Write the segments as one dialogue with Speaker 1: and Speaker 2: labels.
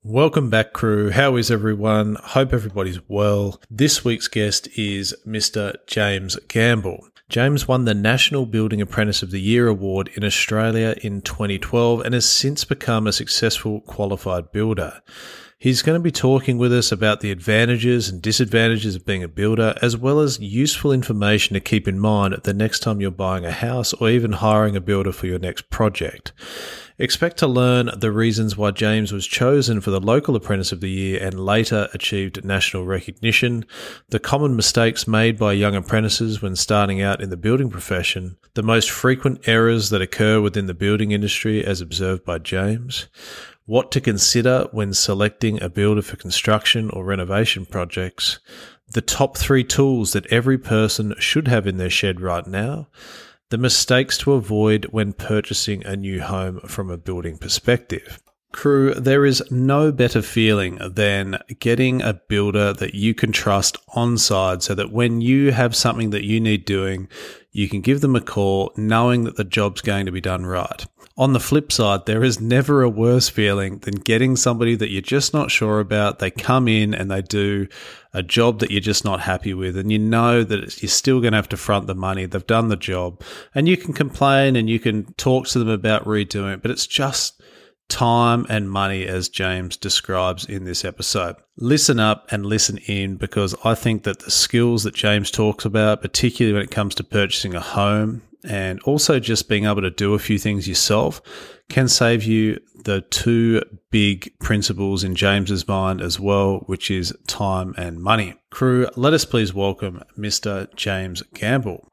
Speaker 1: Welcome back, crew. How is everyone? Hope everybody's well. This week's guest is Mr. James Gamble. James won the National Building Apprentice of the Year award in Australia in 2012 and has since become a successful qualified builder. He's going to be talking with us about the advantages and disadvantages of being a builder, as well as useful information to keep in mind the next time you're buying a house or even hiring a builder for your next project. Expect to learn the reasons why James was chosen for the Local Apprentice of the Year and later achieved national recognition, the common mistakes made by young apprentices when starting out in the building profession, the most frequent errors that occur within the building industry as observed by James, what to consider when selecting a builder for construction or renovation projects, the top 3 tools that every person should have in their shed right now, the mistakes to avoid when purchasing a new home from a building perspective. Crew, there is no better feeling than getting a builder that you can trust on side so that when you have something that you need doing, you can give them a call knowing that the job's going to be done right. On the flip side, there is never a worse feeling than getting somebody that you're just not sure about. They come in and they do a job that you're just not happy with, and you know that you're still going to have to front the money. They've done the job, and you can complain and you can talk to them about redoing it, but it's just time and money, as James describes in this episode. Listen up and listen in, because I think that the skills that James talks about, particularly when it comes to purchasing a home and also just being able to do a few things yourself, can save you the 2 big principles in James's mind as well, which is time and money. Crew, let us please welcome Mr. James Gamble.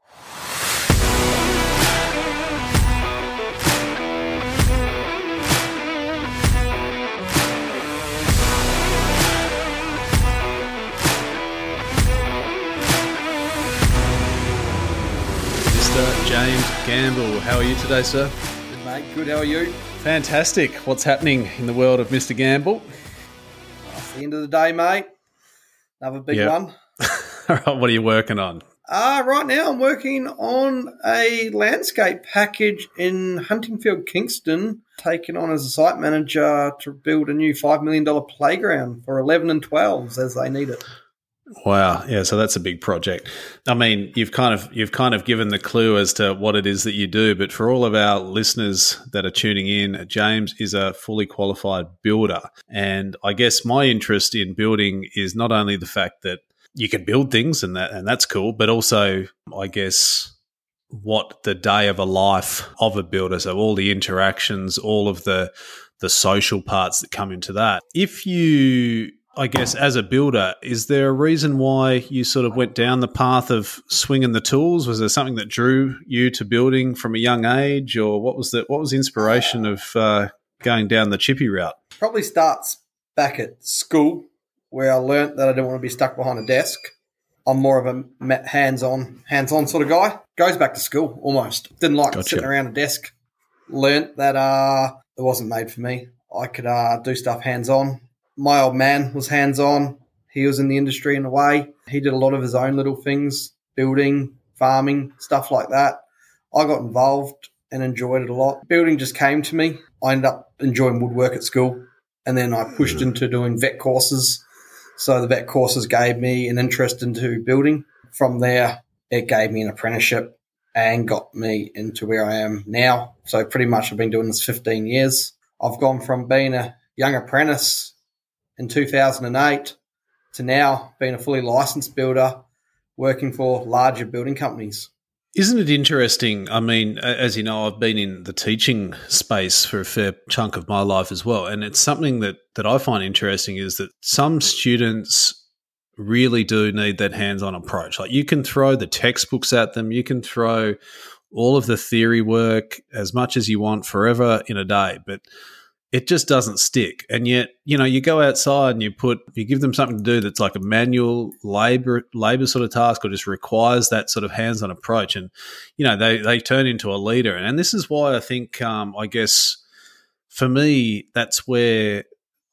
Speaker 1: James Gamble, how are you today, sir?
Speaker 2: Good, mate. Good, how are you?
Speaker 1: Fantastic. What's happening in the world of Mr. Gamble?
Speaker 2: It's the end of the day, mate. Another big one.
Speaker 1: All right, what are you working on?
Speaker 2: Right now I'm working on a landscape package in Huntingfield, Kingston, taking on as a site manager to build a new $5 million playground for 11 and 12s as they need it.
Speaker 1: Wow. Yeah, so that's a big project. I mean, you've kind of given the clue as to what it is that you do, but for all of our listeners that are tuning in, James is a fully qualified builder. And I guess my interest in building is not only the fact that you can build things and that's cool, but also, I guess, what the day of a life of a builder, so all the interactions, all of the social parts that come into that. If you, I guess, as a builder, is there a reason why you sort of went down the path of swinging the tools? Was there something that drew you to building from a young age, or what was the inspiration of going down the chippy route?
Speaker 2: Probably starts back at school, where I learnt that I didn't want to be stuck behind a desk. I'm more of a hands-on sort of guy. Goes back to school almost. Didn't like sitting around a desk. Learnt that it wasn't made for me. I could do stuff hands-on. My old man was hands-on. He was in the industry in a way. He did a lot of his own little things, building, farming, stuff like that. I got involved and enjoyed it a lot. Building just came to me. I ended up enjoying woodwork at school, and then I pushed into doing vet courses. So the vet courses gave me an interest into building. From there, it gave me an apprenticeship and got me into where I am now. So pretty much I've been doing this 15 years. I've gone from being a young apprentice in 2008 to now being a fully licensed builder working for larger building companies.
Speaker 1: Isn't it interesting? I mean, as you know, I've been in the teaching space for a fair chunk of my life as well. And it's something that I find interesting is that some students really do need that hands-on approach. Like, you can throw the textbooks at them, you can throw all of the theory work as much as you want forever in a day, but it just doesn't stick. And yet, you know, you go outside and you give them something to do that's like a manual labor sort of task, or just requires that sort of hands-on approach. And, you know, they turn into a leader. And this is why I think, I guess, for me, that's where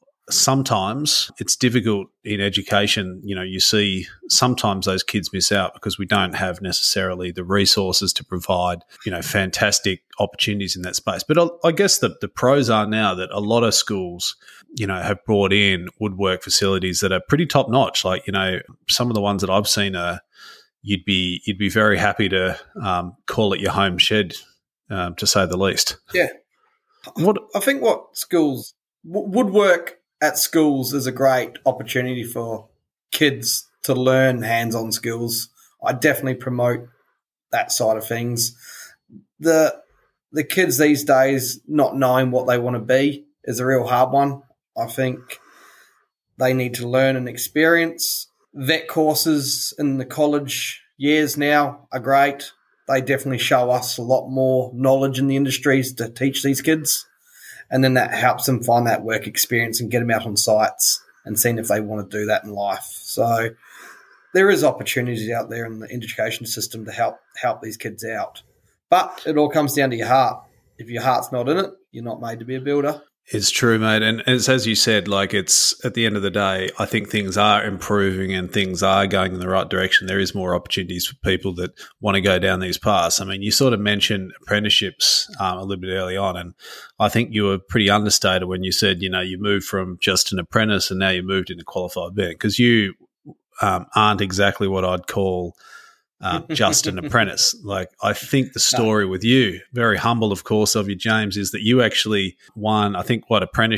Speaker 1: sometimes it's difficult in education. You know, you see sometimes those kids miss out because we don't have necessarily the resources to provide, you know, fantastic opportunities in that space. But I guess the pros are now that a lot of schools, have brought in woodwork facilities that are pretty top notch. Like, some of the ones that I've seen are, you'd be very happy to call it your home shed, to say the least.
Speaker 2: Yeah. I think woodwork at schools is a great opportunity for kids to learn hands-on skills. I definitely promote that side of things. The kids these days not knowing what they want to be is a real hard one. I think they need to learn and experience. Vet courses in the college years now are great. They definitely show us a lot more knowledge in the industries to teach these kids. And then that helps them find that work experience and get them out on sites and seeing if they want to do that in life. So there is opportunities out there in the education system to help these kids out. But it all comes down to your heart. If your heart's not in it, you're not made to be a builder.
Speaker 1: It's true, mate. And it's, as you said, like, it's at the end of the day, I think things are improving and things are going in the right direction. There is more opportunities for people that want to go down these paths. I mean, you sort of mentioned apprenticeships a little bit early on, and I think you were pretty understated when you said, you moved from just an apprentice and now you moved into qualified band, because you aren't exactly what I'd call just an apprentice. Like, I think the story with you, very humble, of course, of you, James, is that you actually won, I think,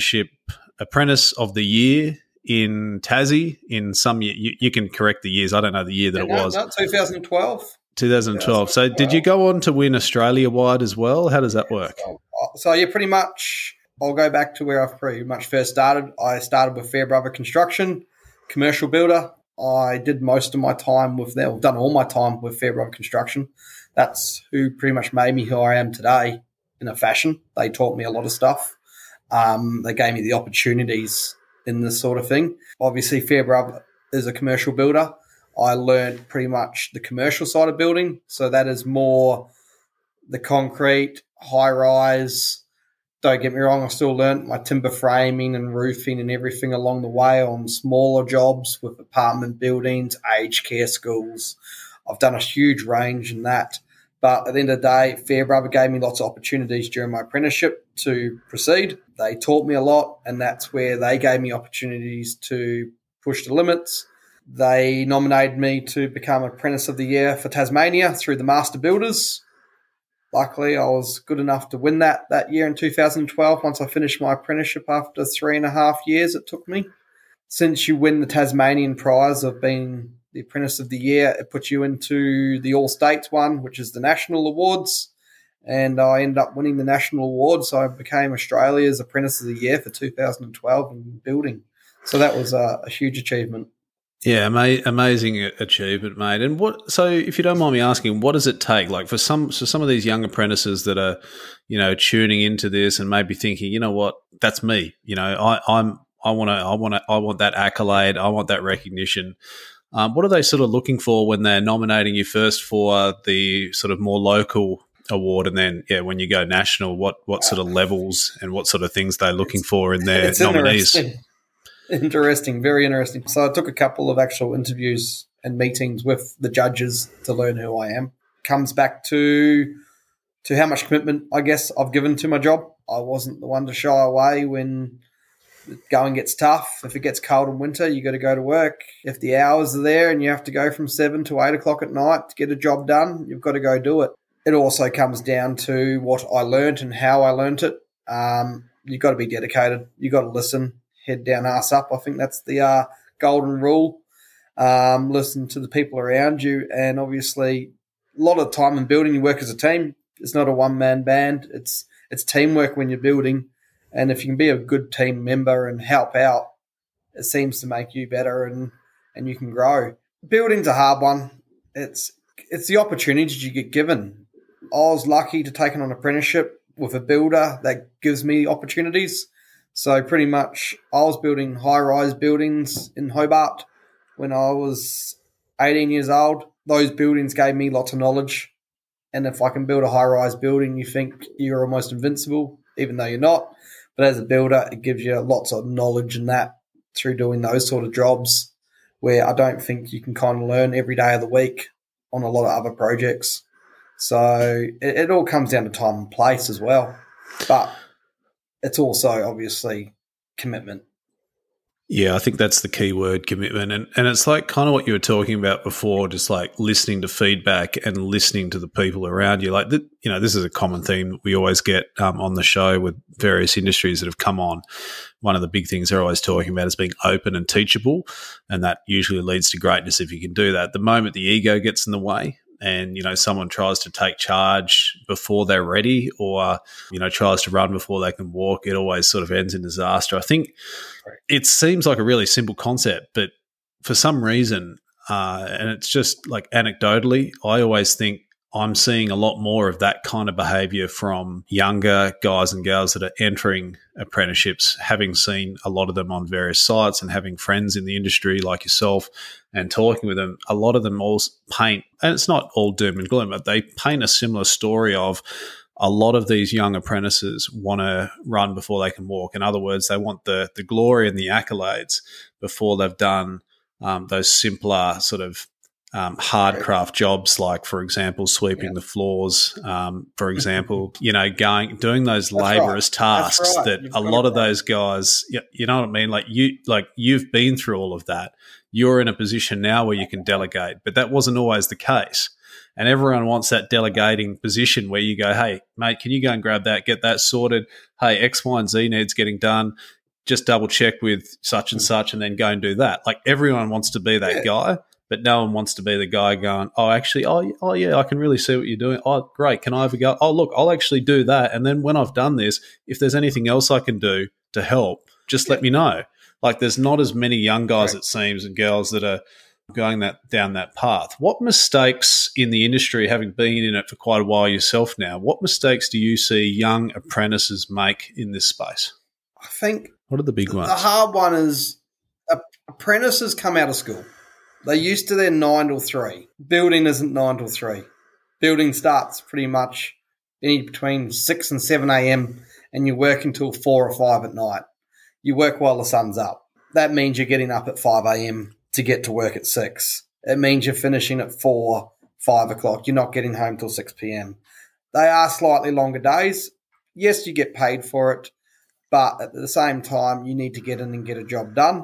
Speaker 1: apprentice of the year in Tassie in some year. You can correct the years. I don't know the year that it was.
Speaker 2: 2012.
Speaker 1: 2012. So did you go on to win Australia-wide as well? How does that work?
Speaker 2: So yeah, pretty much I'll go back to where I pretty much first started. I started with Fairbrother Construction, commercial builder. I did most of my time with them. I've done all my time with Fairbrother Construction. That's who pretty much made me who I am today in a fashion. They taught me a lot of stuff. They gave me the opportunities in this sort of thing. Obviously, Fairbrother is a commercial builder. I learned pretty much the commercial side of building. So that is more the concrete, high-rise. Don't get me wrong, I still learnt my timber framing and roofing and everything along the way on smaller jobs with apartment buildings, aged care schools. I've done a huge range in that. But at the end of the day, Fairbrother gave me lots of opportunities during my apprenticeship to proceed. They taught me a lot, and that's where they gave me opportunities to push the limits. They nominated me to become Apprentice of the Year for Tasmania through the Master Builders. Luckily, I was good enough to win that year in 2012 once I finished my apprenticeship after 3.5 years it took me. Since you win the Tasmanian prize of being the Apprentice of the Year, it puts you into the All-States one, which is the National Awards. And I ended up winning the National Award, so I became Australia's Apprentice of the Year for 2012 in building. So that was a huge achievement.
Speaker 1: Yeah, amazing achievement, mate. And so if you don't mind me asking, what does it take? Like, for some of these young apprentices that are, tuning into this and maybe thinking, you know what, that's me. I want that accolade. I want that recognition. What are they sort of looking for when they're nominating you first for the sort of more local award, and then when you go national, what sort of levels and what sort of things they're looking for in their nominees?
Speaker 2: Interesting, very interesting. So I took a couple of actual interviews and meetings with the judges to learn who I am. Comes back to how much commitment, I guess, I've given to my job. I wasn't the one to shy away when the going gets tough. If it gets cold in winter, you got to go to work. If the hours are there and you have to go from 7 to 8 o'clock at night to get a job done, you've got to go do it. It also comes down to what I learned and how I learned it. You've got to be dedicated. You've got to listen. Head down, ass up. I think that's the golden rule. Listen to the people around you, and obviously a lot of time in building you work as a team. It's not a one-man band. It's teamwork when you're building, and if you can be a good team member and help out, it seems to make you better and you can grow. Building's a hard one. It's the opportunities you get given. I was lucky to take on an apprenticeship with a builder that gives me opportunities. So pretty much I was building high-rise buildings in Hobart when I was 18 years old. Those buildings gave me lots of knowledge. And if I can build a high-rise building, you think you're almost invincible, even though you're not. But as a builder, it gives you lots of knowledge in that through doing those sort of jobs where I don't think you can kind of learn every day of the week on a lot of other projects. So it all comes down to time and place as well. But it's also obviously commitment.
Speaker 1: Yeah, I think that's the key word, commitment. And it's like kind of what you were talking about before, just like listening to feedback and listening to the people around you. Like, this is a common theme we always get on the show with various industries that have come on. One of the big things they're always talking about is being open and teachable, and that usually leads to greatness if you can do that. The moment the ego gets in the way, and, someone tries to take charge before they're ready, or, tries to run before they can walk, it always sort of ends in disaster. I think it seems like a really simple concept, but for some reason, and it's just like anecdotally, I always think I'm seeing a lot more of that kind of behaviour from younger guys and girls that are entering apprenticeships, having seen a lot of them on various sites and having friends in the industry like yourself and talking with them. A lot of them all paint, and it's not all doom and gloom, but they paint a similar story of a lot of these young apprentices want to run before they can walk. In other words, they want the glory and the accolades before they've done those simpler sort of hard craft jobs, like, for example, sweeping the floors, for example, doing those laborious tasks that a lot of those guys, you know what I mean? You've been through all of that. You're in a position now where you can delegate, but that wasn't always the case. And everyone wants that delegating position where you go, hey, mate, can you go and grab that, get that sorted? Hey, X, Y, and Z needs getting done. Just double check with such and such and then go and do that. Like, everyone wants to be that guy. But no one wants to be the guy going, oh yeah, I can really see what you're doing. Oh, great. Can I have a go? Oh, look, I'll actually do that. And then when I've done this, if there's anything else I can do to help, just let me know. Like, there's not as many young guys, it seems, and girls that are going down that path. What mistakes in the industry, having been in it for quite a while yourself now, what mistakes do you see young apprentices make in this space?
Speaker 2: I think
Speaker 1: what are the big ones?
Speaker 2: The hard one is apprentices come out of school. They used to their 9 till 3. Building isn't 9 till 3. Building starts pretty much between 6 and 7 a.m. and you work until 4 or 5 at night. You work while the sun's up. That means you're getting up at 5 a.m. to get to work at 6. It means you're finishing at 4, 5 o'clock. You're not getting home till 6 p.m. They are slightly longer days. Yes, you get paid for it, but at the same time, you need to get in and get a job done.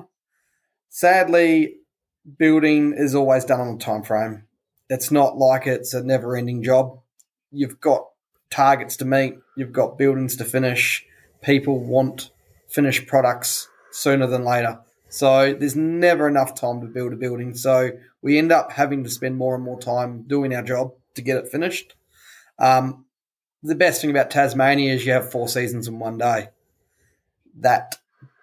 Speaker 2: Sadly, building is always done on a time frame. It's not like it's a never-ending job. You've got targets to meet. You've got buildings to finish. People want finished products sooner than later. So there's never enough time to build a building. So we end up having to spend more and more time doing our job to get it finished. The best thing about Tasmania is you have 4 seasons in one day. That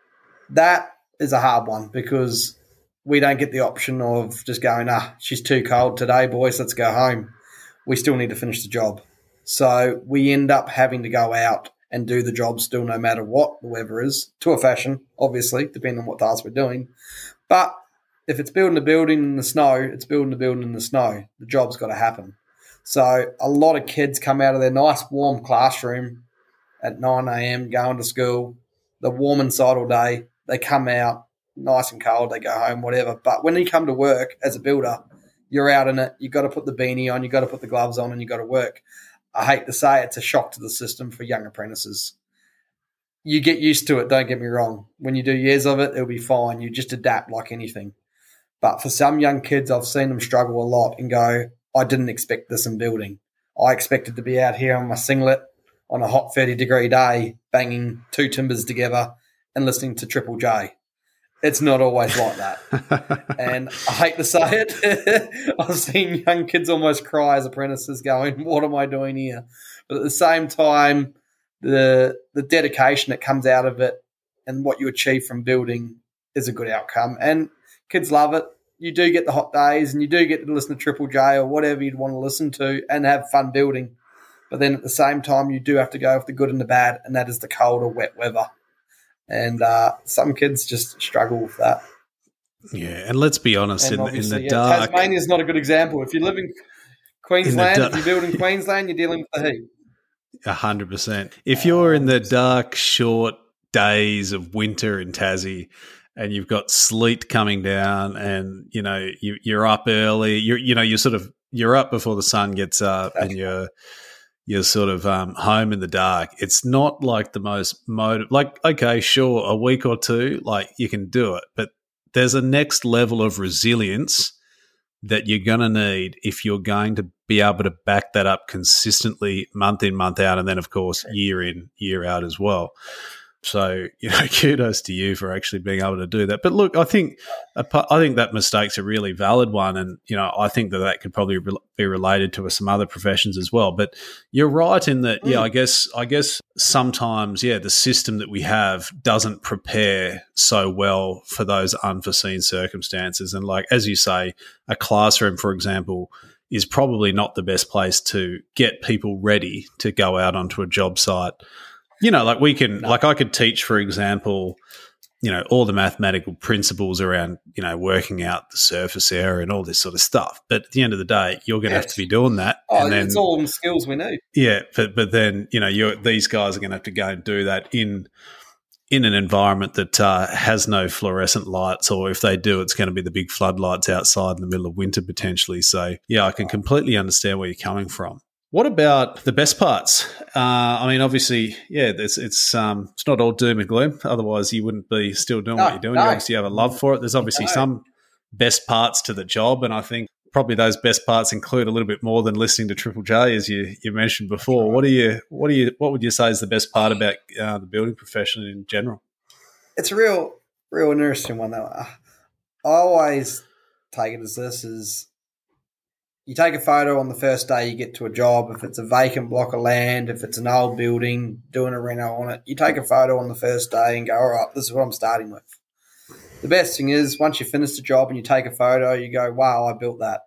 Speaker 2: is a hard one because we don't get the option of just going, she's too cold today, boys, let's go home. We still need to finish the job. So we end up having to go out and do the job still no matter what the weather is, to a fashion, obviously, depending on what task we're doing. But if it's building a building in the snow, it's building a building in the snow. The job's got to happen. So a lot of kids come out of their nice warm classroom at 9 a.m. going to school. They're warm inside all day. They come out nice and cold. They go home, whatever. But when you come to work as a builder, you're out in it. You've got to put the beanie on. You've got to put the gloves on and you've got to work. I hate to say it's a shock to the system for young apprentices. You get used to it, don't get me wrong. When you do years of it, it'll be fine. You just adapt like anything. But for some young kids, I've seen them struggle a lot and go, I didn't expect this in building. I expected to be out here on my singlet on a hot 30-degree day, banging 2 timbers together and listening to Triple J. It's not always like that. And I hate to say it, I've seen young kids almost cry as apprentices going, what am I doing here? But at the same time, the dedication that comes out of it and what you achieve from building is a good outcome. And kids love it. You do get the hot days and you do get to listen to Triple J or whatever you'd want to listen to and have fun building. But then at the same time, you do have to go with the good and the bad, and that is the cold or wet weather. And some kids just struggle with that.
Speaker 1: Yeah, and let's be honest, in the dark...
Speaker 2: Tasmania is not a good example. If you live in Queensland, if you build in Queensland, you're dealing with the heat.
Speaker 1: 100%. If you're in the dark, short days of winter in Tassie and you've got sleet coming down and, you're up early, you're up before the sun gets up and you're sort of home in the dark. It's not like the most like, okay, sure, a week or two, like you can do it, but there's a next level of resilience that you're going to need if you're going to be able to back that up consistently month in, month out, and then, of course, year in, year out as well. So, kudos to you for actually being able to do that. But look, I think that mistake's a really valid one, and I think that could probably be related to some other professions as well. But you're right in that. Yeah, I guess sometimes, the system that we have doesn't prepare so well for those unforeseen circumstances. And like as you say, a classroom, for example, is probably not the best place to get people ready to go out onto a job site. Like I could teach, for example, all the mathematical principles around, working out the surface area and all this sort of stuff. But at the end of the day, you're going to have to be doing that.
Speaker 2: Oh, and then, it's all the skills we need.
Speaker 1: Yeah, but then, these guys are going to have to go and do that in an environment that has no fluorescent lights, or if they do, it's going to be the big floodlights outside in the middle of winter potentially. So, yeah, I can completely understand where you're coming from. What about the best parts? Obviously, it's not all doom and gloom. Otherwise, you wouldn't be still doing what you're doing. You obviously have a love for it. There's obviously some best parts to the job, and I think probably those best parts include a little bit more than listening to Triple J, as you mentioned before. What would you say is the best part about the building profession in general?
Speaker 2: It's a real interesting one, though. I always take it as this is. You take a photo on the first day you get to a job. If it's a vacant block of land, if it's an old building, doing a reno on it, you take a photo on the first day and go, all right, this is what I'm starting with. The best thing is once you finish the job and you take a photo, you go, wow, I built that.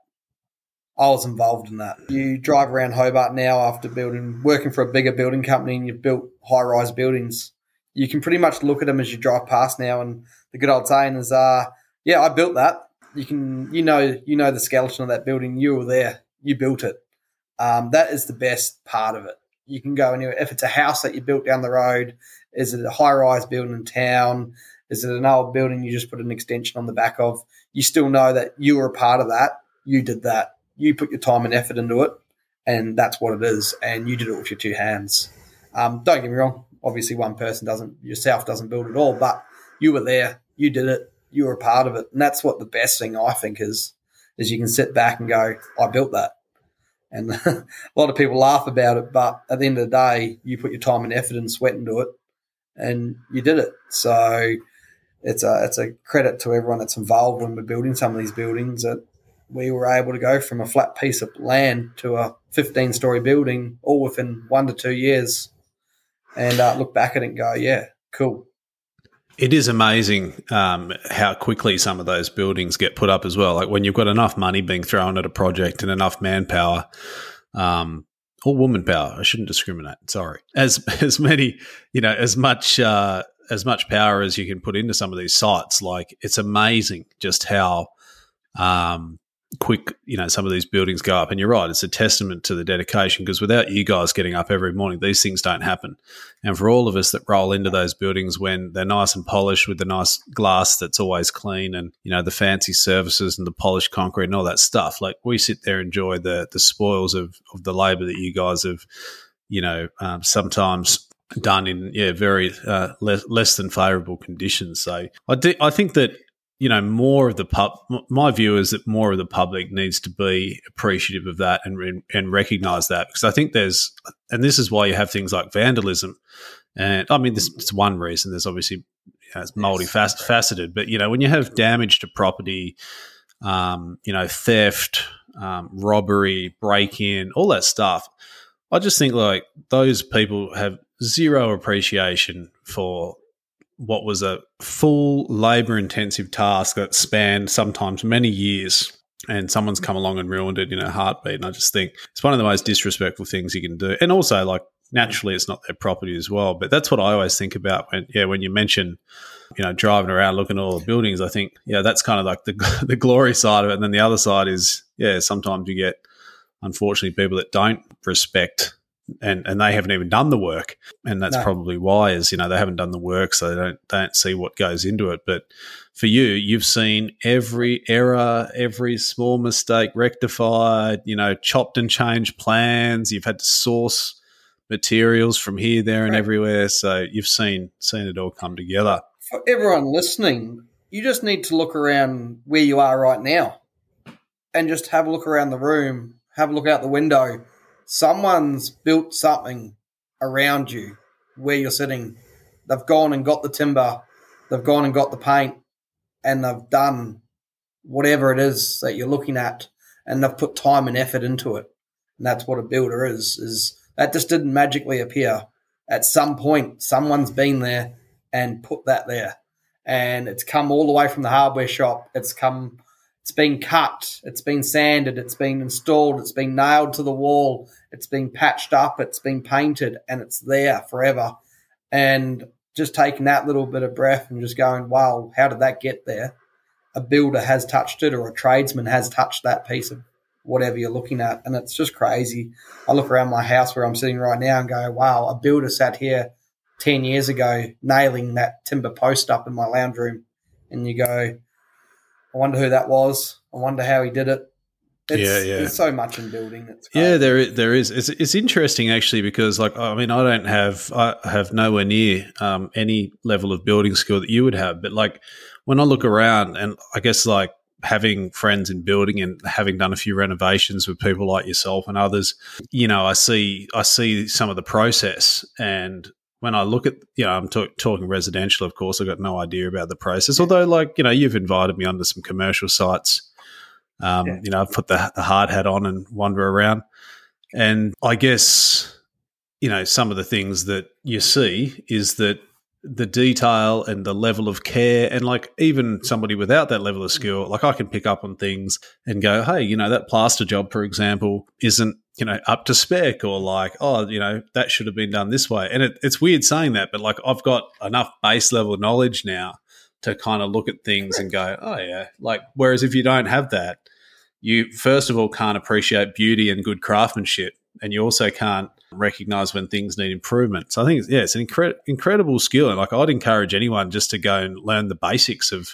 Speaker 2: I was involved in that. You drive around Hobart now after working for a bigger building company, and you've built high-rise buildings. You can pretty much look at them as you drive past now, and the good old saying is, I built that. You know the skeleton of that building. You were there. You built it. That is the best part of it. You can go anywhere. If it's a house that you built down the road, is it a high-rise building in town? Is it an old building you just put an extension on the back of? You still know that you were a part of that. You did that. You put your time and effort into it, and that's what it is. And you did it with your two hands. Don't get me wrong. Obviously, one person doesn't build it all, but you were there. You did it. You were a part of it. And that's what the best thing I think is you can sit back and go, I built that. And a lot of people laugh about it, but at the end of the day, you put your time and effort and sweat into it, and you did it. So it's a credit to everyone that's involved when we're building some of these buildings, that we were able to go from a flat piece of land to a 15-story building all within 1 to 2 years, and look back at it and go, yeah, cool.
Speaker 1: It is amazing how quickly some of those buildings get put up as well. Like when you've got enough money being thrown at a project and enough manpower, or woman power, I shouldn't discriminate. Sorry, as many, as much power as you can put into some of these sites. Like it's amazing just how quick, some of these buildings go up. And you're right, it's a testament to the dedication, because without you guys getting up every morning, these things don't happen. And for all of us that roll into those buildings when they're nice and polished with the nice glass that's always clean, and, the fancy services and the polished concrete and all that stuff, like we sit there and enjoy the spoils of the labour that you guys have, sometimes done in, very less than favourable conditions. So I think that, more of my view is that more of the public needs to be appreciative of that and recognise that, because I think and this is why you have things like vandalism. And I mean, this is one reason. There's obviously, it's multifaceted, but, when you have damage to property, theft, robbery, break-in, all that stuff, I just think like those people have zero appreciation for what was a full labour-intensive task that spanned sometimes many years, and someone's come along and ruined it in a heartbeat. And I just think it's one of the most disrespectful things you can do. And also, like, naturally it's not their property as well. But that's what I always think about when you mention, driving around looking at all the buildings. I think, that's kind of like the glory side of it. And then the other side is, sometimes you get, unfortunately, people that don't respect and they haven't even done the work, and that's
Speaker 2: No.
Speaker 1: probably why is they haven't done the work, so they don't see what goes into it. But for you, you've seen every error, every small mistake rectified. Chopped and changed plans. You've had to source materials from here, there, and everywhere. So you've seen it all come together.
Speaker 2: For everyone listening, you just need to look around where you are right now, and just have a look around the room. Have a look out the window. Someone's built something around you where you're sitting. They've gone and got the timber. They've gone and got the paint, and they've done whatever it is that you're looking at, and they've put time and effort into it. And that's what a builder is that just didn't magically appear. At some point, someone's been there and put that there. And it's come all the way from the hardware shop. It's been cut, it's been sanded, it's been installed, it's been nailed to the wall, it's been patched up, it's been painted, and it's there forever. And just taking that little bit of breath and just going, wow, how did that get there? A builder has touched it, or a tradesman has touched that piece of whatever you're looking at, and it's just crazy. I look around my house where I'm sitting right now and go, wow, a builder sat here 10 years ago nailing that timber post up in my lounge room, and you go, I wonder who that was. I wonder how he did it. There's so much in building.
Speaker 1: Yeah, there is. It's interesting actually, because I have nowhere near any level of building skill that you would have. But like when I look around, and I guess like having friends in building and having done a few renovations with people like yourself and others, I see some of the process. And when I look at, I'm talking residential, of course, I've got no idea about the process. Although, you've invited me onto some commercial sites. I've put the hard hat on and wander around. And I guess, some of the things that you see is that the detail and the level of care, and even somebody without that level of skill, I can pick up on things and go, hey, that plaster job, for example, isn't up to spec, or that should have been done this way. And it's weird saying that, but I've got enough base level knowledge now to kind of look at things and go, oh yeah. Whereas if you don't have that, you first of all can't appreciate beauty and good craftsmanship, and you also can't recognize when things need improvement. So I think, it's an incredible skill. And I'd encourage anyone just to go and learn the basics of,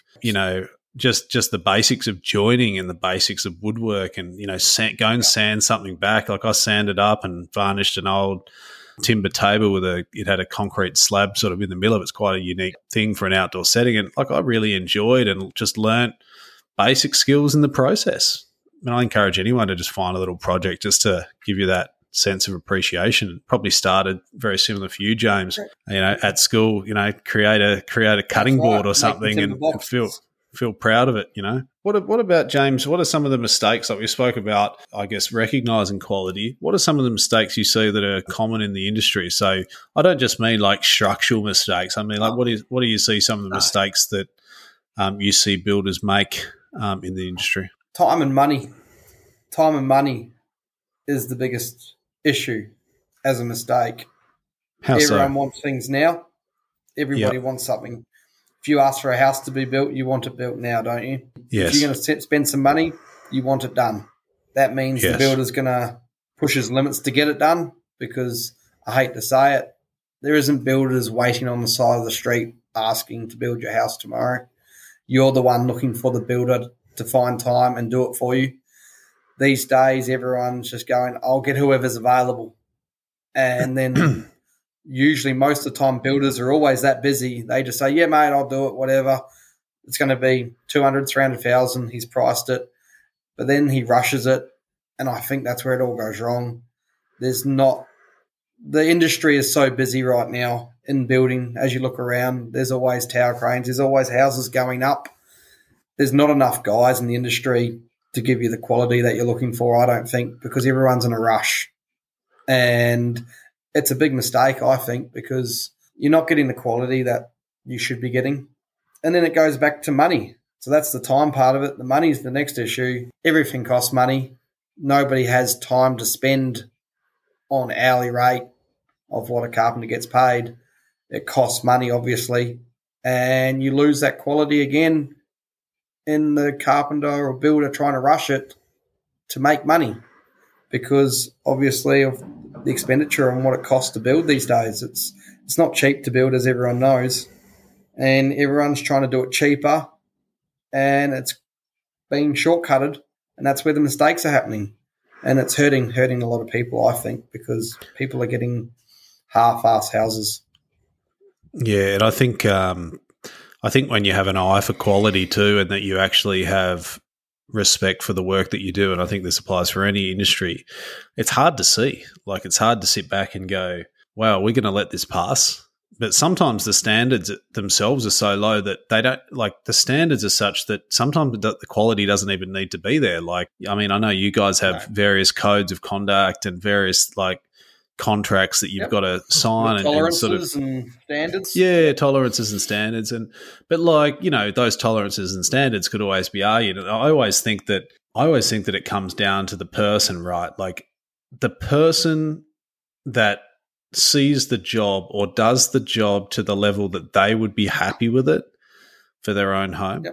Speaker 1: just the basics of joining and the basics of woodwork, and go and sand something back. I sanded up and varnished an old timber table it had a concrete slab sort of in the middle of it. It's quite a unique thing for an outdoor setting, and I really enjoyed and just learnt basic skills in the process. And I encourage anyone to just find a little project just to give you that sense of appreciation. Probably started very similar for you, James. At school, create a cutting board or something and feel proud of it. What about, James? What are some of the mistakes that we spoke about? I guess recognizing quality. What are some of the mistakes you see that are common in the industry? So I don't just mean structural mistakes. I mean what do you see some of the mistakes that you see builders make in the industry?
Speaker 2: Time and money. Time and money is the biggest issue as a mistake.
Speaker 1: How
Speaker 2: Everyone
Speaker 1: so?
Speaker 2: wants things now. Everybody wants something. If you ask for a house to be built, you want it built now, don't you?
Speaker 1: Yes.
Speaker 2: If you're going to spend some money, you want it done. That means the builder's going to push his limits to get it done, because I hate to say it, there isn't builders waiting on the side of the street asking to build your house tomorrow. You're the one looking for the builder to find time and do it for you. These days, everyone's just going, I'll get whoever's available. And then usually most of the time builders are always that busy. They just say, yeah, mate, I'll do it, whatever. It's going to be 200, 300,000. He's priced it. But then he rushes it. And I think that's where it all goes wrong. The industry is so busy right now in building. As you look around, there's always tower cranes. There's always houses going up. There's not enough guys in the industry to give you the quality that you're looking for, I don't think, because everyone's in a rush. And it's a big mistake, I think, because you're not getting the quality that you should be getting. And then it goes back to money. So that's the time part of it. The money is the next issue. Everything costs money. Nobody has time to spend on hourly rate of what a carpenter gets paid. It costs money, obviously, and you lose that quality again in the carpenter or builder trying to rush it to make money, because obviously of the expenditure and what it costs to build these days. It's not cheap to build, as everyone knows, and everyone's trying to do it cheaper, and it's being shortcutted, and that's where the mistakes are happening, and it's hurting a lot of people, I think, because people are getting half-ass houses.
Speaker 1: Yeah, and I think when you have an eye for quality too, and that you actually have respect for the work that you do, and I think this applies for any industry, it's hard to see. Like, it's hard to sit back and go, wow, we're going to let this pass. But sometimes the standards themselves are so low that they don't, like, the standards are such that sometimes the quality doesn't even need to be there. Like, I mean, I know you guys have various codes of conduct and various, like, contracts that you've got to sign and sort of
Speaker 2: and standards.
Speaker 1: Yeah, tolerances and standards. But like, you know, those tolerances and standards could always be argued. And I always think that it comes down to the person, right? Like, the person that sees the job or does the job to the level that they would be happy with it for their own home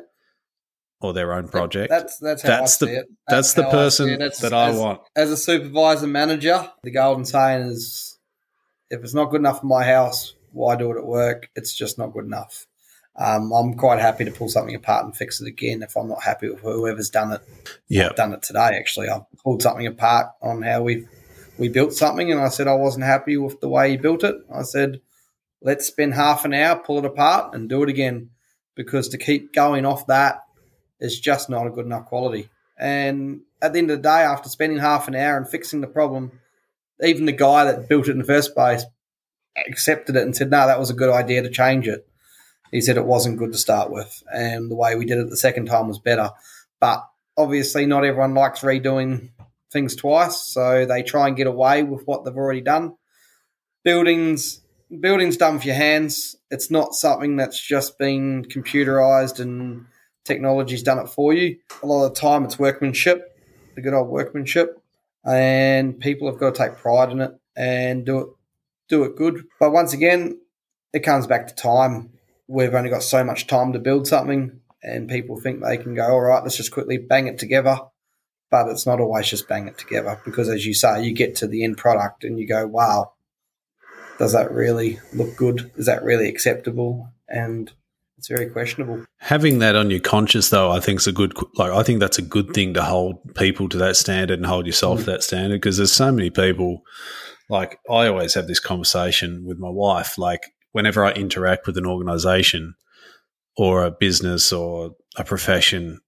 Speaker 1: or their own project.
Speaker 2: That's how I see it.
Speaker 1: That's the person that I want.
Speaker 2: As a supervisor manager, the golden saying is, if it's not good enough for my house, why do it at work? It's just not good enough. I'm quite happy to pull something apart and fix it again if I'm not happy with whoever's done it.
Speaker 1: Yeah,
Speaker 2: I've done it today, actually. I've pulled something apart on how we built something, and I said I wasn't happy with the way he built it. I said, let's spend half an hour, pull it apart, and do it again, because to keep going off that is just not a good enough quality. And at the end of the day, after spending half an hour and fixing the problem, even the guy that built it in the first place accepted it and said, no, that was a good idea to change it. He said it wasn't good to start with, and the way we did it the second time was better. But obviously not everyone likes redoing things twice, so they try and get away with what they've already done. Building's done with your hands. It's not something that's just been computerized and technology's done it for you. A lot of the time it's workmanship, the good old workmanship, and people have got to take pride in it and do it good. But once again, it comes back to time. We've only got so much time to build something, and people think they can go, all right, let's just quickly bang it together. But it's not always just bang it together, because, as you say, you get to the end product and you go, wow, does that really look good? Is that really acceptable? And it's very questionable.
Speaker 1: Having that on your conscience, though, I think I think that's a good thing, to hold people to that standard and hold yourself to that standard, because there's so many people. Like, I always have this conversation with my wife, like, whenever I interact with an organisation or a business or a profession,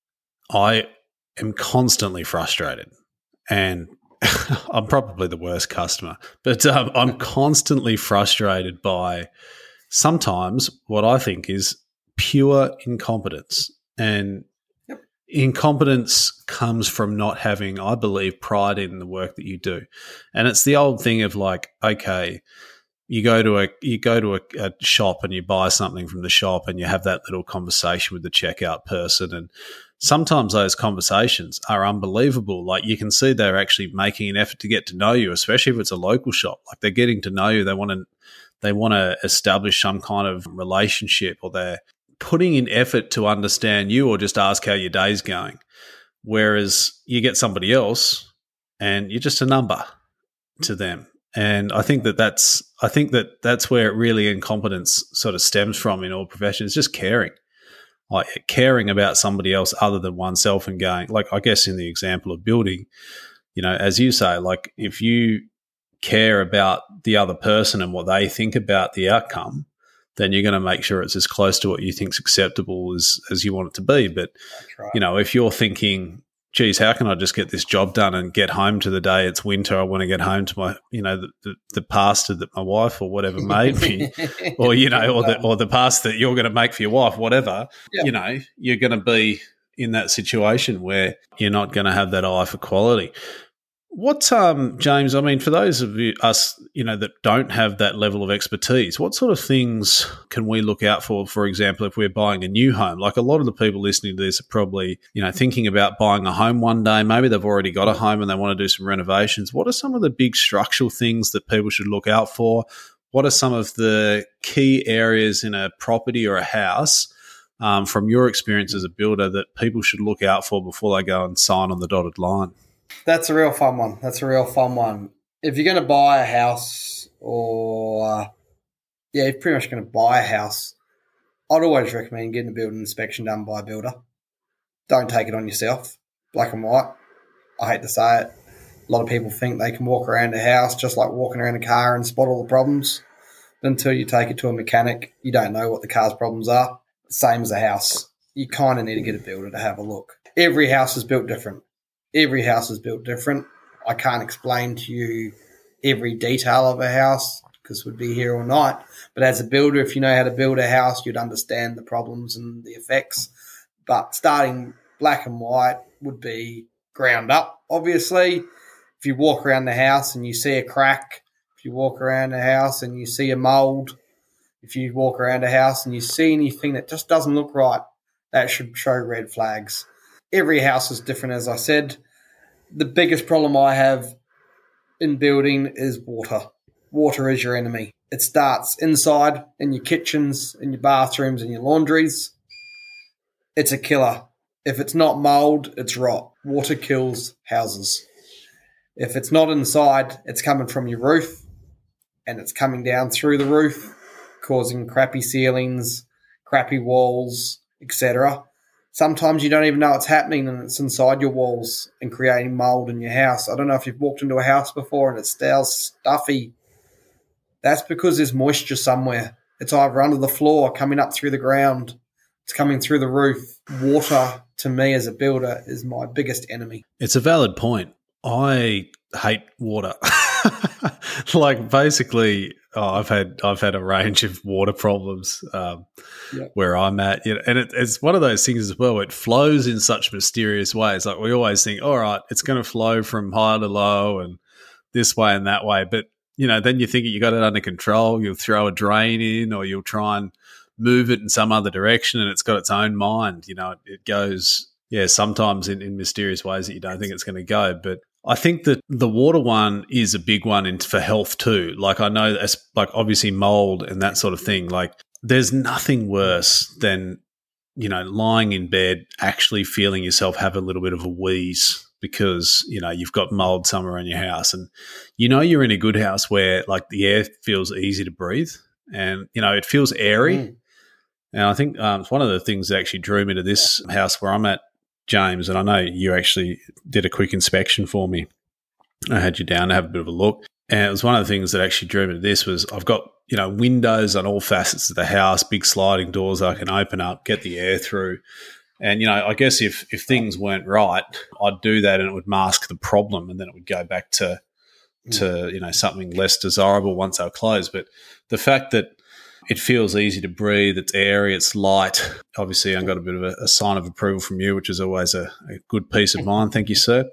Speaker 1: I am constantly frustrated, and I'm probably the worst customer, but I'm constantly frustrated by sometimes what I think is pure incompetence. And incompetence comes from not having, I believe, pride in the work that you do. And it's the old thing of, like, okay, you go to a shop and you buy something from the shop and you have that little conversation with the checkout person, and sometimes those conversations are unbelievable. Like, you can see they're actually making an effort to get to know you, especially if it's a local shop. Like, they're getting to know you. They want to establish some kind of relationship, or they're putting in effort to understand you, or just ask how your day's going. Whereas you get somebody else and you're just a number to them. And I think that's where really incompetence sort of stems from in all professions, just caring. Like, caring about somebody else other than oneself, and going, like, I guess in the example of building, you know, as you say, like, if you care about the other person and what they think about the outcome, then you're going to make sure it's as close to what you think is acceptable as you want it to be. But, right, you know, if you're thinking, geez, how can I just get this job done and get home to the day it's winter? I want to get home to my, you know, the pasta that my wife or whatever made me, or, you know, or the pasta that you're going to make for your wife, whatever. Yeah. You know, you're going to be in that situation where you're not going to have that eye for quality. What, James, I mean, for those of us, you know, that don't have that level of expertise, what sort of things can we look out for example, if we're buying a new home? Like, a lot of the people listening to this are probably, you know, thinking about buying a home one day. Maybe they've already got a home and they want to do some renovations. What are some of the big structural things that people should look out for? What are some of the key areas in a property or a house, from your experience as a builder, that people should look out for before they go and sign on the dotted line?
Speaker 2: That's a real fun one. If you're going to buy a house you're pretty much going to buy a house, I'd always recommend getting a building inspection done by a builder. Don't take it on yourself. Black and white. I hate to say it. A lot of people think they can walk around a house just like walking around a car and spot all the problems. Until you take it to a mechanic, you don't know what the car's problems are. Same as a house. You kind of need to get a builder to have a look. Every house is built different. I can't explain to you every detail of a house because we'd be here all night. But as a builder, if you know how to build a house, you'd understand the problems and the effects. But starting black and white would be ground up, obviously. If you walk around the house and you see a crack, if you walk around the house and you see a mould, if you walk around a house and you see anything that just doesn't look right, that should show red flags. Every house is different, as I said. The biggest problem I have in building is water. Water is your enemy. It starts inside in your kitchens, in your bathrooms, and your laundries. It's a killer. If it's not mould, it's rot. Water kills houses. If it's not inside, it's coming from your roof and it's coming down through the roof, causing crappy ceilings, crappy walls, etc. Sometimes you don't even know it's happening and it's inside your walls and creating mould in your house. I don't know if you've walked into a house before and it smells stuffy. That's because there's moisture somewhere. It's either under the floor, coming up through the ground. It's coming through the roof. Water, to me as a builder, is my biggest enemy.
Speaker 1: It's a valid point. I hate water. Like basically, I've had a range of water problems where I'm at, and it's one of those things as well. It flows in such mysterious ways. Like we always think, all right, it's going to flow from high to low and this way and that way, but then you think you got it under control. You'll throw a drain in, or you'll try and move it in some other direction, and it's got its own mind. It goes, sometimes in mysterious ways that you don't think it's going to go. But I think that the water one is a big one for health too. Like I know that's like obviously mold and that sort of thing. Like there's nothing worse than, lying in bed, actually feeling yourself have a little bit of a wheeze because, you've got mold somewhere in your house and you're in a good house where like the air feels easy to breathe and, it feels airy. And I think it's one of the things that actually drew me to this house where I'm at, James, and I know you actually did a quick inspection for me. I had you down to have a bit of a look. And it was one of the things that actually drew me to this was I've got, windows on all facets of the house, big sliding doors I can open up, get the air through. And, I guess if things weren't right, I'd do that and it would mask the problem and then it would go back to something less desirable once they were closed. But the fact that it feels easy to breathe, it's airy, it's light. Obviously, I got a bit of a sign of approval from you, which is always a good peace of mind. Thank you, sir.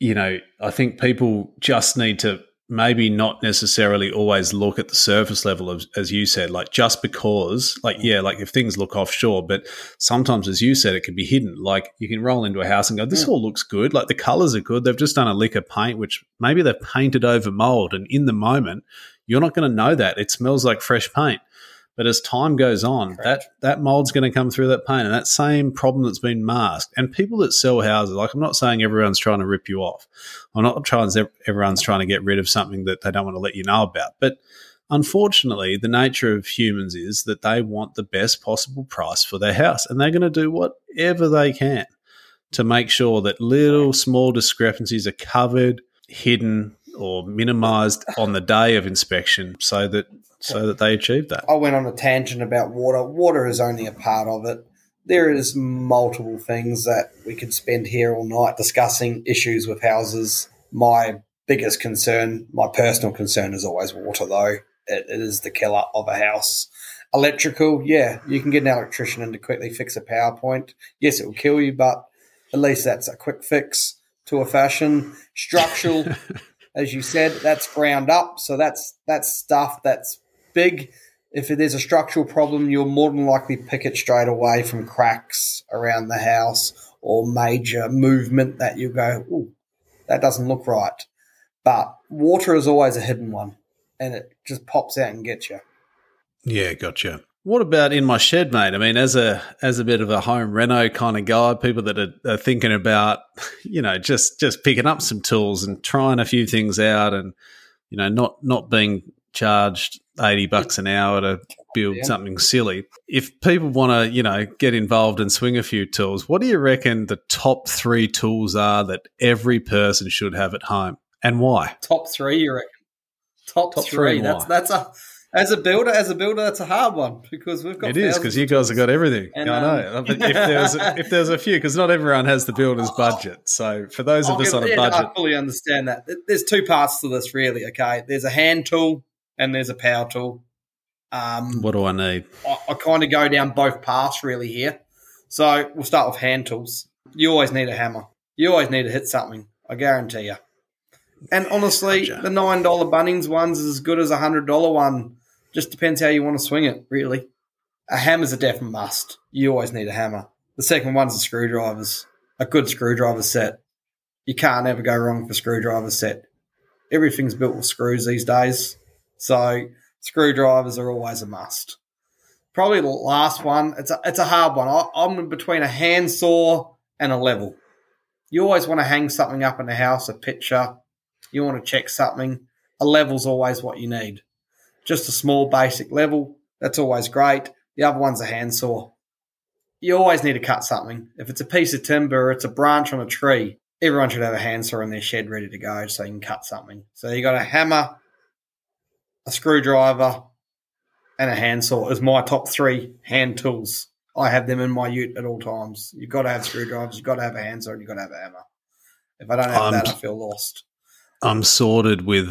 Speaker 1: I think people just need to maybe not necessarily always look at the surface level of, as you said, like just because, like if things look offshore, but sometimes, as you said, it can be hidden. Like you can roll into a house and go, this all looks good. Like the colours are good. They've just done a lick of paint, which maybe they've painted over mould. And in the moment, you're not going to know that. It smells like fresh paint. But as time goes on, that mold's going to come through that paint and that same problem that's been masked. And people that sell houses, like I'm not saying everyone's trying to rip you off. I'm not trying everyone's trying to get rid of something that they don't want to let you know about. But unfortunately, the nature of humans is that they want the best possible price for their house and they're going to do whatever they can to make sure that little small discrepancies are covered, hidden or minimised on the day of inspection so that they achieve that.
Speaker 2: I went on a tangent about water. Water is only a part of it. There is multiple things that we could spend here all night discussing issues with houses. My biggest concern, my personal concern is always water, though. It is the killer of a house. Electrical, you can get an electrician in to quickly fix a power point. Yes, it will kill you, but at least that's a quick fix to a fashion. Structural, as you said, that's ground up. So that's stuff that's big. If there's a structural problem, you'll more than likely pick it straight away from cracks around the house or major movement that you go, ooh, that doesn't look right. But water is always a hidden one, and it just pops out and gets you.
Speaker 1: Yeah, gotcha. What about in my shed, mate? I mean, as a bit of a home reno kind of guy, people that are thinking about, just picking up some tools and trying a few things out, and not being charged $80 an hour to build something silly. If people want to, get involved and swing a few tools, what do you reckon the top 3 tools are that every person should have at home, and why?
Speaker 2: Top 3, you reckon? Top three. That's As a builder, that's a hard one because we've got.
Speaker 1: It is because you guys have got everything. And, I know. But if there's a few, because not everyone has the builder's budget. So for those of us on a budget,
Speaker 2: I fully understand that. There's 2 parts to this, really. Okay, there's a hand tool and there's a power tool.
Speaker 1: What do I need?
Speaker 2: I kind of go down both paths really here. So we'll start with hand tools. You always need a hammer. You always need to hit something. I guarantee you. And honestly, the $9 Bunnings one's as good as a $100 one. Just depends how you want to swing it, really. A hammer's a definite must. You always need a hammer. The second one's the screwdrivers. A good screwdriver set. You can't ever go wrong with a screwdriver set. Everything's built with screws these days. So screwdrivers are always a must. Probably the last one, it's a hard one. I'm between a handsaw and a level. You always want to hang something up in the house, a picture. You want to check something. A level's always what you need. Just a small basic level, that's always great. The other one's a handsaw. You always need to cut something. If it's a piece of timber, it's a branch on a tree, everyone should have a handsaw in their shed ready to go so you can cut something. So you got a hammer, a screwdriver, and a handsaw is my top 3 hand tools. I have them in my ute at all times. You've got to have screwdrivers, you've got to have a handsaw, and you've got to have a hammer. If I don't have that, I feel lost.
Speaker 1: I'm sorted with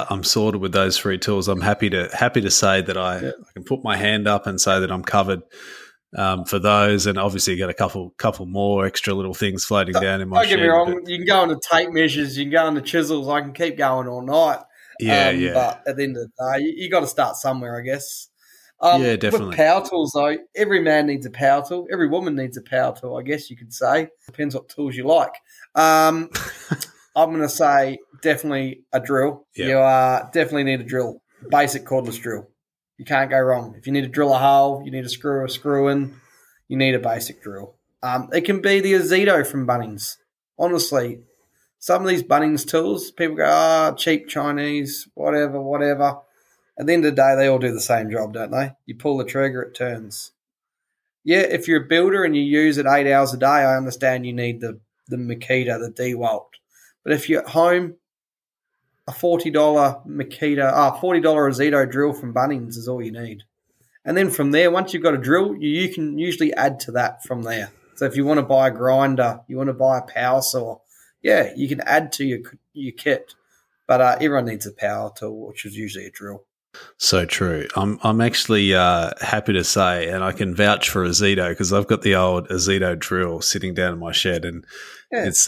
Speaker 1: those 3 tools. I'm happy to say that I can put my hand up and say that I'm covered for those, and obviously get a couple more extra little things floating down in my shed.
Speaker 2: Don't get me wrong, you can go on the tape measures, you can go on the chisels. I can keep going all night.
Speaker 1: Yeah.
Speaker 2: But at the end of the day, you got to start somewhere, I guess.
Speaker 1: Yeah, definitely.
Speaker 2: With power tools, though, every man needs a power tool. Every woman needs a power tool, I guess you could say. Depends what tools you like. I'm going to say definitely a drill. Yep. You definitely need a drill. Basic cordless drill. You can't go wrong. If you need to drill a hole, you need to screw a screw in, you need a basic drill. It can be the Azito from Bunnings. Honestly, some of these Bunnings tools, people go, cheap Chinese, whatever. At the end of the day, they all do the same job, don't they? You pull the trigger, it turns. Yeah, if you're a builder and you use it 8 hours a day, I understand you need the Makita, the DeWalt. But if you're at home, a $40 Makita, $40 Azito drill from Bunnings is all you need. And then from there, once you've got a drill, you can usually add to that from there. So if you want to buy a grinder, you want to buy a power saw, yeah, you can add to your kit. But everyone needs a power tool, which is usually a drill.
Speaker 1: So true. I'm actually happy to say, and I can vouch for Azito because I've got the old Azito drill sitting down in my shed, and it's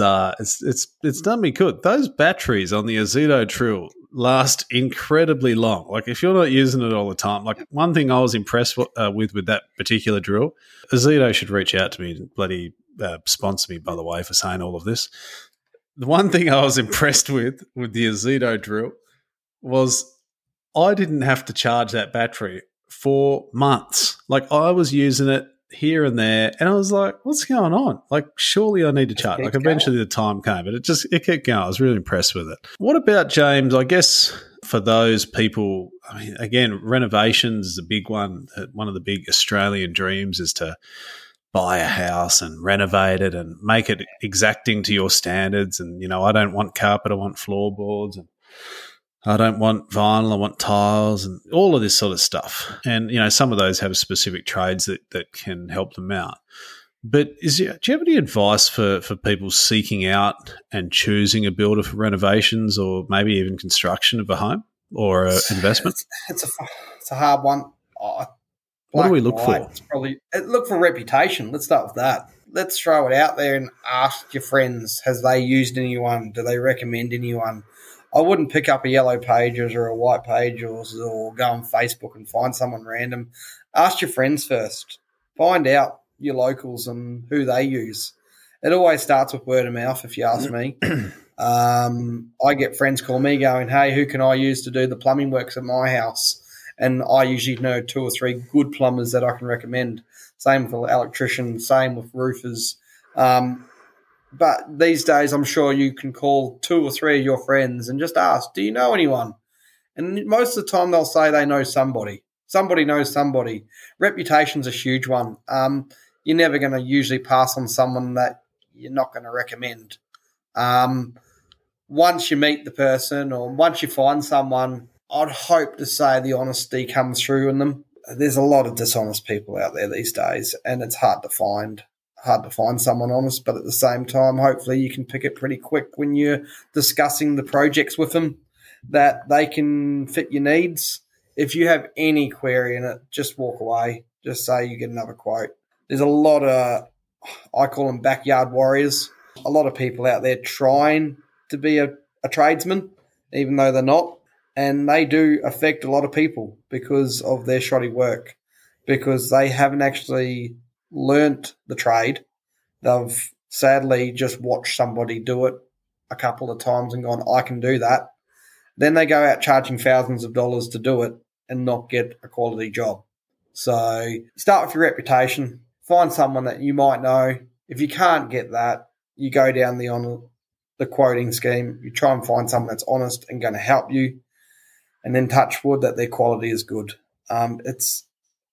Speaker 1: done me good. Those batteries on the Azito drill last incredibly long. Like if you're not using it all the time, like one thing I was impressed with that particular drill, Azito should reach out to me and bloody sponsor me, by the way, for saying all of this. The one thing I was impressed with the Azito drill was I didn't have to charge that battery for months. Like I was using it here and there, and I was like, what's going on? Like, surely I need to charge. Like eventually the time came, but it kept going. I was really impressed with it. What about, James, I guess for those people, I mean, again, renovations is a big one. One of the big Australian dreams is to buy a house and renovate it and make it exacting to your standards. And, I don't want carpet, I want floorboards, and I don't want vinyl, I want tiles and all of this sort of stuff. And, some of those have specific trades that can help them out. But do you have any advice for people seeking out and choosing a builder for renovations or maybe even construction of a home or an investment?
Speaker 2: It's a hard one.
Speaker 1: What do we look for?
Speaker 2: Look for reputation. Let's start with that. Let's throw it out there and ask your friends, has they used anyone? Do they recommend anyone? I wouldn't pick up a Yellow Pages or a White Pages or go on Facebook and find someone random. Ask your friends first. Find out your locals and who they use. It always starts with word of mouth, if you ask me. I get friends call me going, hey, who can I use to do the plumbing works at my house? And I usually know 2 or 3 good plumbers that I can recommend. Same with electricians, same with roofers. But these days, I'm sure you can call 2 or 3 of your friends and just ask, do you know anyone? And most of the time they'll say they know somebody. Somebody knows somebody. Reputation's a huge one. You're never going to usually pass on someone that you're not going to recommend. Once you meet the person or once you find someone, I'd hope to say the honesty comes through in them. There's a lot of dishonest people out there these days, and it's hard to find someone honest, but at the same time, hopefully you can pick it pretty quick when you're discussing the projects with them that they can fit your needs. If you have any query in it, just walk away. Just say you get another quote. There's a lot of, I call them backyard warriors, a lot of people out there trying to be a tradesman, even though they're not, and they do affect a lot of people because of their shoddy work, because they haven't actually learnt the trade. They've sadly just watched somebody do it a couple of times and gone, I can do that. Then they go out charging thousands of dollars to do it and not get a quality job. So start with your reputation. Find someone that you might know. If you can't get that, you go down the quoting scheme. You try and find someone that's honest and going to help you, and then touch wood that their quality is good. It's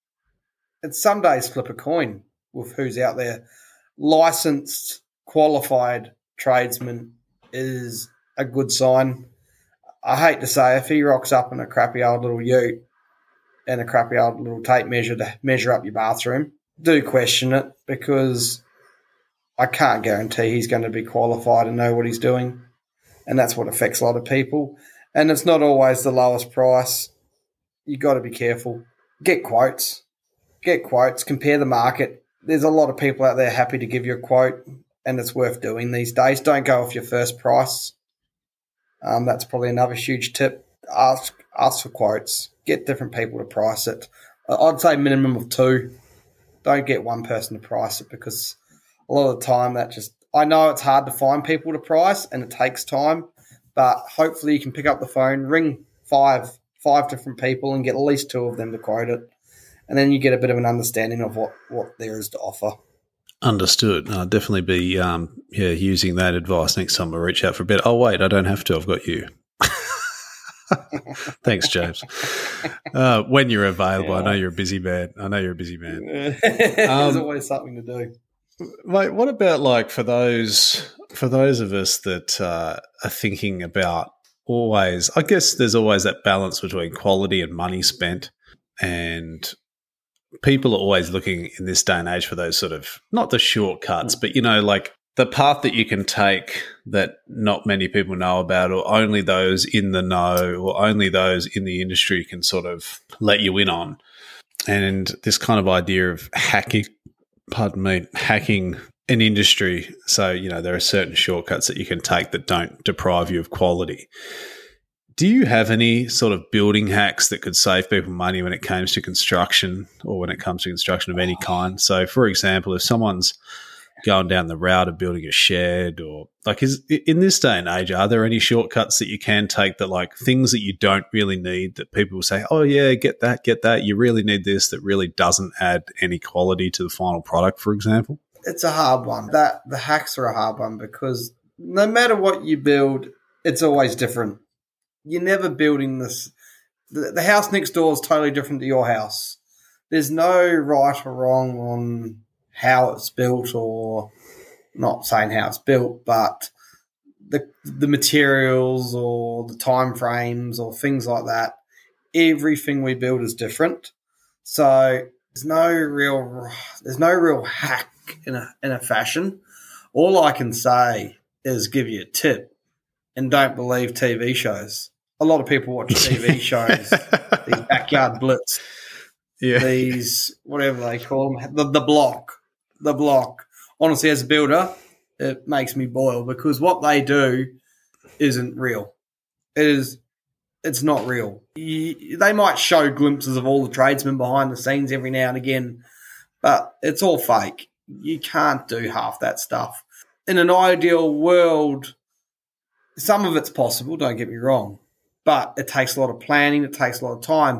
Speaker 2: some days flip a coin with who's out there. Licensed, qualified tradesman is a good sign. I hate to say, if he rocks up in a crappy old little ute and a crappy old little tape measure to measure up your bathroom, do question it, because I can't guarantee he's going to be qualified and know what he's doing. And that's what affects a lot of people. And it's not always the lowest price. You've got to be careful. Get quotes, compare the market. There's a lot of people out there happy to give you a quote, and it's worth doing these days. Don't go off your first price. That's probably another huge tip. Ask for quotes. Get different people to price it. I'd say minimum of 2. Don't get one person to price it, because a lot of the time I know it's hard to find people to price and it takes time, but hopefully you can pick up the phone, ring five different people and get at least 2 of them to quote it. And then you get a bit of an understanding of what there is to offer.
Speaker 1: Understood. I'll definitely be using that advice next time I reach out for a bit. Oh, wait, I don't have to. I've got you. Thanks, James. When you're available, I know you're a busy man.
Speaker 2: There's always something to do.
Speaker 1: Mate, what about for those of us that are thinking about always, I guess there's always that balance between quality and money spent, and people are always looking in this day and age for those sort of, not the shortcuts, but, the path that you can take that not many people know about, or only those in the know, or only those in the industry can sort of let you in on. And this kind of idea of hacking an industry. So, there are certain shortcuts that you can take that don't deprive you of quality. Do you have any sort of building hacks that could save people money when it comes to construction, or when it comes to construction of any kind? So, for example, if someone's going down the route of building a shed, or in this day and age, are there any shortcuts that you can take that things that you don't really need that people will say, oh yeah, get that. You really need this, that really doesn't add any quality to the final product, for example?
Speaker 2: It's a hard one. The hacks are a hard one, because no matter what you build, it's always different. You're never building this. The house next door is totally different to your house. There's no right or wrong on how it's built, or not saying how it's built, but the materials or the time frames or things like that. Everything we build is different. So there's no real hack in a fashion. All I can say is give you a tip, and don't believe TV shows. A lot of people watch TV shows, these backyard blitz, these whatever they call them, the block. Honestly, as a builder, it makes me boil, because what they do isn't real. It's not real. They might show glimpses of all the tradesmen behind the scenes every now and again, but it's all fake. You can't do half that stuff. In an ideal world, some of it's possible, don't get me wrong, but it takes a lot of planning, it takes a lot of time.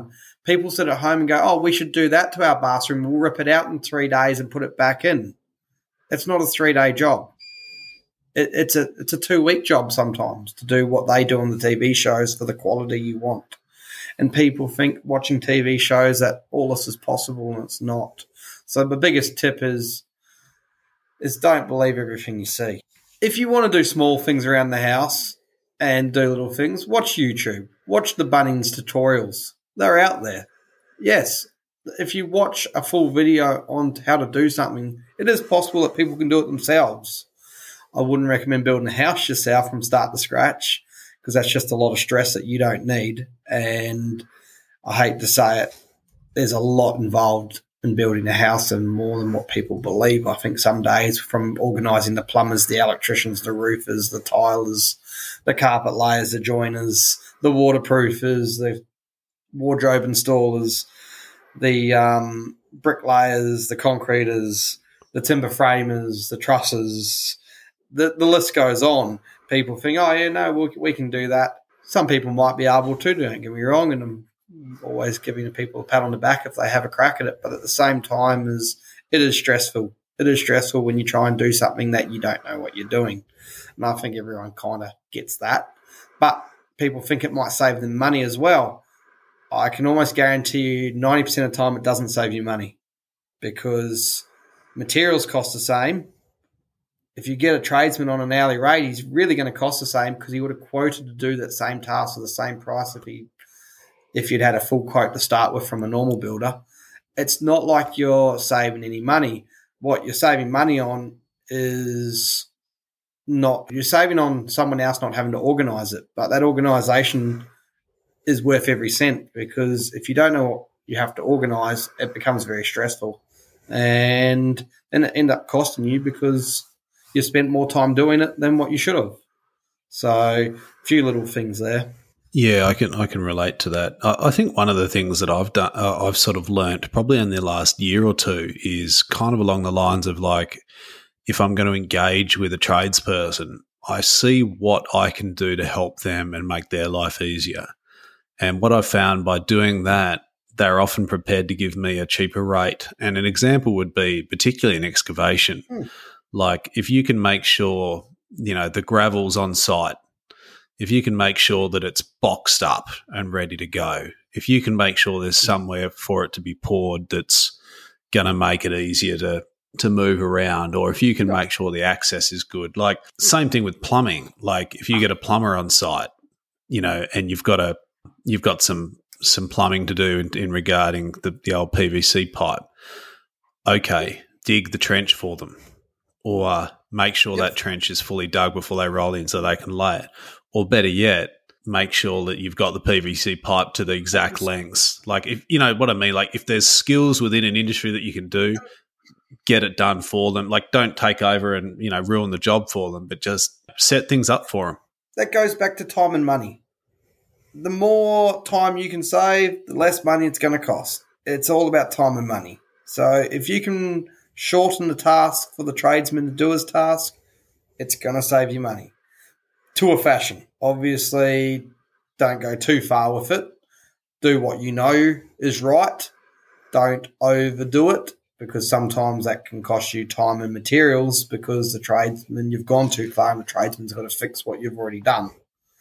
Speaker 2: People sit at home and go, oh, we should do that to our bathroom. We'll rip it out in 3 days and put it back in. It's not a 3-day job. It's a 2-week job sometimes to do what they do on the TV shows for the quality you want. And people think watching TV shows that all this is possible, and it's not. So the biggest tip is don't believe everything you see. If you want to do small things around the house and do little things, watch YouTube. Watch the Bunnings tutorials. They're out there. Yes, if you watch a full video on how to do something, it is possible that people can do it themselves. I wouldn't recommend building a house yourself from start to scratch because that's just a lot of stress that you don't need. And I hate to say it, there's a lot involved in building a house and more than what people believe. I think some days from organising the plumbers, the electricians, the roofers, the tilers, the carpet layers, the joiners, the waterproofers, the wardrobe installers, the bricklayers, the concreters, the timber framers, the trussers, the list goes on. People think, oh, yeah, no, we can do that. Some people might be able to, don't get me wrong, and I'm always giving people a pat on the back if they have a crack at it. But at the same time, it is stressful. It is stressful when you try and do something that you don't know what you're doing. And I think everyone kind of gets that. But people think it might save them money as well. I can almost guarantee you 90% of the time it doesn't save you money because materials cost the same. If you get a tradesman on an hourly rate, he's really going to cost the same because he would have quoted to do that same task for the same price if you'd had a full quote to start with from a normal builder. It's not like you're saving any money. What you're saving money on is you're saving on someone else not having to organise it, but that organisation is worth every cent because if you don't know what you have to organise, it becomes very stressful. And then it ends up costing you because you spent more time doing it than what you should have. So a few little things there.
Speaker 1: Yeah, I can relate to that. I think one of the things that I've done, I've sort of learnt probably in the last year or two is kind of along the lines of like, if I'm going to engage with a tradesperson, I see what I can do to help them and make their life easier. And what I've found by doing that, they're often prepared to give me a cheaper rate. And an example would be particularly in excavation. Like if you can make sure, the gravel's on site, if you can make sure that it's boxed up and ready to go, if you can make sure there's somewhere for it to be poured that's going to make it easier to move around, or if you can make sure the access is good. Like same thing with plumbing. Like if you get a plumber on site, and you've got some plumbing to do in regarding the old PVC pipe. Okay, dig the trench for them, or make sure that trench is fully dug before they roll in so they can lay it. Or better yet, make sure that you've got the PVC pipe to the exact lengths. Like if what I mean, like if there's skills within an industry that you can do, get it done for them. Like don't take over and ruin the job for them, but just set things up for them.
Speaker 2: That goes back to time and money. The more time you can save, the less money it's going to cost. It's all about time and money. So if you can shorten the task for the tradesman to do his task, it's going to save you money. To a fashion. Obviously, don't go too far with it. Do what you know is right. Don't overdo it because sometimes that can cost you time and materials because the tradesman, you've gone too far and the tradesman's got to fix what you've already done.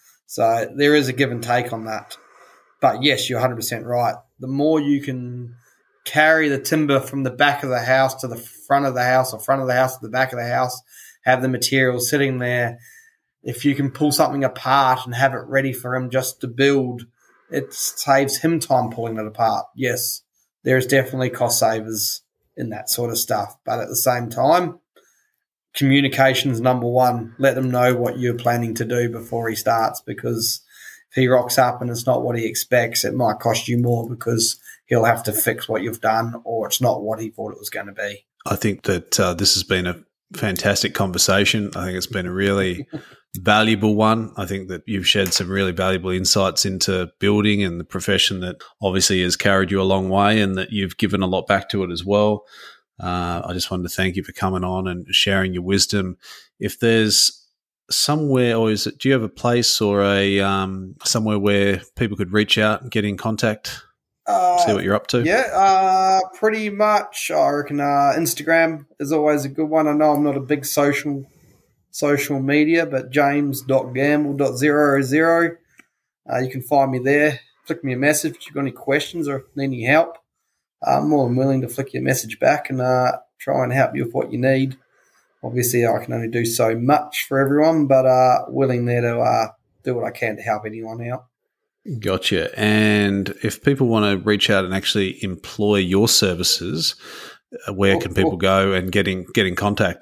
Speaker 2: So there is a give and take on that. But yes, you're 100% right. The more you can carry the timber from the back of the house to the front of the house or front of the house to the back of the house, have the materials sitting there. If you can pull something apart and have it ready for him just to build, it saves him time pulling it apart. Yes, there's definitely cost savers in that sort of stuff. But at the same time, communication's number one. Let them know what you're planning to do before he starts because if he rocks up and it's not what he expects, it might cost you more because he'll have to fix what you've done or it's not what he thought it was going to be.
Speaker 1: I think that this has been a fantastic conversation. I think it's been a really valuable one. I think that you've shed some really valuable insights into building and the profession that obviously has carried you a long way and that you've given a lot back to it as well. I just wanted to thank you for coming on and sharing your wisdom. If there's somewhere, or do you have a place or a somewhere where people could reach out and get in contact? See what you're up to?
Speaker 2: Yeah, pretty much. I reckon Instagram is always a good one. I know I'm not a big social media, but james.gamble.000. You can find me there. Flick me a message if you've got any questions or need any help. I'm more than willing to flick you a message back and try and help you with what you need. Obviously, I can only do so much for everyone, but willing there to do what I can to help anyone out.
Speaker 1: Gotcha. And if people want to reach out and actually employ your services, where can people go and get in contact?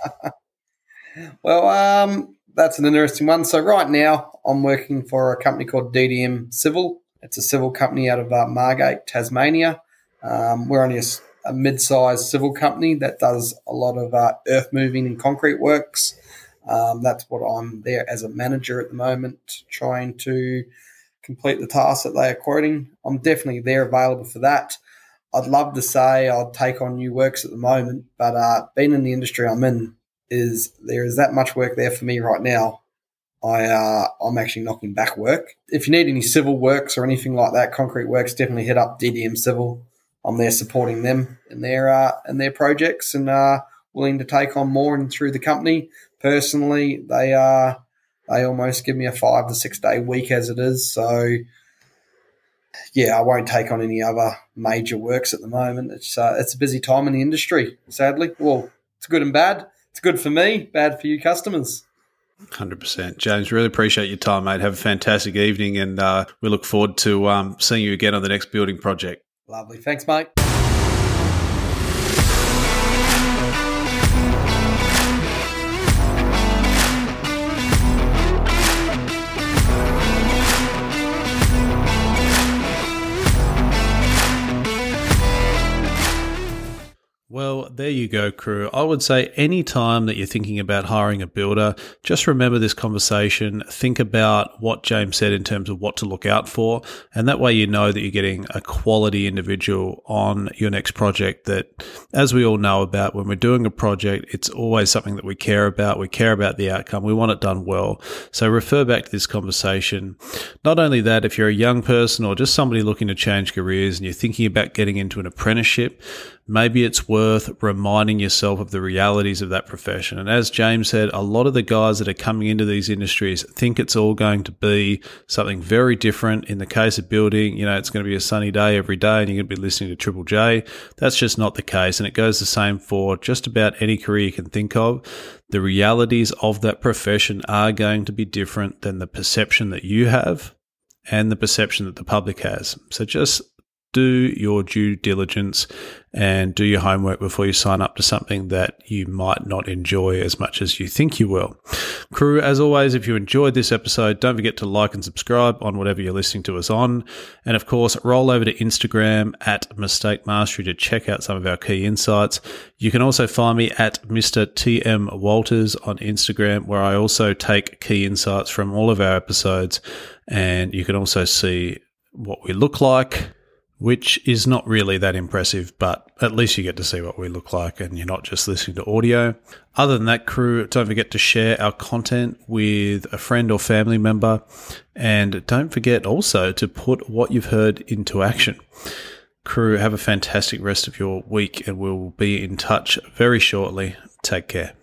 Speaker 2: Well, that's an interesting one. So right now I'm working for a company called DDM Civil. It's a civil company out of Margate, Tasmania. We're only a mid-sized civil company that does a lot of earth moving and concrete works. That's what I'm there as a manager at the moment, trying to complete the tasks that they are quoting. I'm definitely there available for that. I'd love to say I'd take on new works at the moment, but being in the industry I'm in, there is that much work there for me right now. I'm actually knocking back work. If you need any civil works or anything like that, concrete works, definitely hit up DDM Civil. I'm there supporting them in their projects and willing to take on more and through the company. Personally, they almost give me a 5 to 6 day week as it is. So yeah, I won't take on any other major works at the moment. It's a busy time in the industry, sadly. Well, it's good and bad. It's good for me, bad for you customers.
Speaker 1: 100%. James, really appreciate your time, mate. Have a fantastic evening, and we look forward to seeing you again on the next building project.
Speaker 2: Lovely. Thanks, mate.
Speaker 1: Well, there you go, crew. I would say any time that you're thinking about hiring a builder, just remember this conversation. Think about what James said in terms of what to look out for, and that way you know that you're getting a quality individual on your next project that, as we all know about, when we're doing a project, it's always something that we care about. We care about the outcome. We want it done well. So refer back to this conversation. Not only that, if you're a young person or just somebody looking to change careers and you're thinking about getting into an apprenticeship, maybe it's worth reminding yourself of the realities of that profession. And as James said, a lot of the guys that are coming into these industries think it's all going to be something very different. In the case of building, it's going to be a sunny day every day and you're going to be listening to Triple J. That's just not the case. And it goes the same for just about any career you can think of. The realities of that profession are going to be different than the perception that you have and the perception that the public has. So just do your due diligence and do your homework before you sign up to something that you might not enjoy as much as you think you will. Crew, as always, if you enjoyed this episode, don't forget to like and subscribe on whatever you're listening to us on. And of course, roll over to Instagram at Mistake Mastery to check out some of our key insights. You can also find me at Mr. TM Walters on Instagram, where I also take key insights from all of our episodes. And you can also see what we look like, which is not really that impressive, but at least you get to see what we look like and you're not just listening to audio. Other than that, crew, don't forget to share our content with a friend or family member. And don't forget also to put what you've heard into action. Crew, have a fantastic rest of your week and we'll be in touch very shortly. Take care.